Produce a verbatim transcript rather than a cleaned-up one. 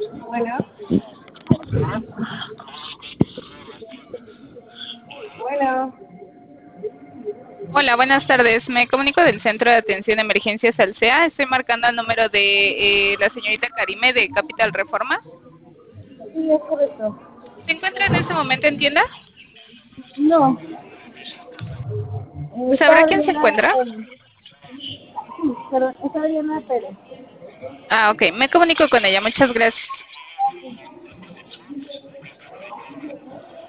Bueno, bueno, Hola, buenas tardes. Me comunico del Centro de Atención de Emergencias Alsea. Estoy marcando el número de eh, la señorita Karime de Capital Reforma. sí, es correcto. ¿Se encuentra en este momento en tienda? No, eh, ¿Sabrá está quién se Adriana encuentra? Pérez. Sí, perdón, está Adriana Pérez. Ah, ok. Me comunico con ella. Muchas gracias.